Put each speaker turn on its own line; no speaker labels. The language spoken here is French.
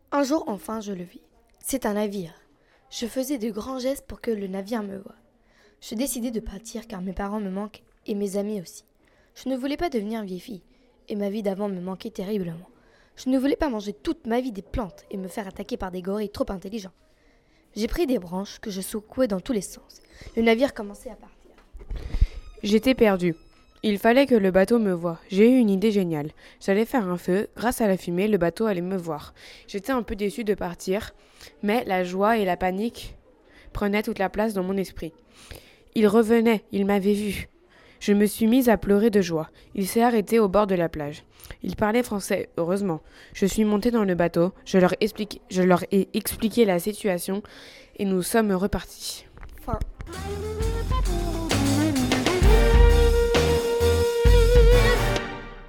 Un jour, enfin, je le vis. C'est un navire. Je faisais de grands gestes pour que le navire me voie. Je décidai de partir car mes parents me manquent et mes amis aussi. Je ne voulais pas devenir vieille fille et ma vie d'avant me manquait terriblement. Je ne voulais pas manger toute ma vie des plantes et me faire attaquer par des gorilles trop intelligents. J'ai pris des branches que je secouais dans tous les sens. Le navire commençait à partir.
J'étais perdu. Il fallait que le bateau me voie. J'ai eu une idée géniale. J'allais faire un feu. Grâce à la fumée, le bateau allait me voir. J'étais un peu déçu de partir, mais la joie et la panique prenaient toute la place dans mon esprit. Il revenait, il m'avait vu. Je me suis mise à pleurer de joie. Il s'est arrêté au bord de la plage. Il parlait français, heureusement. Je suis montée dans le bateau, je leur ai expliqué la situation et nous sommes repartis.
Fin.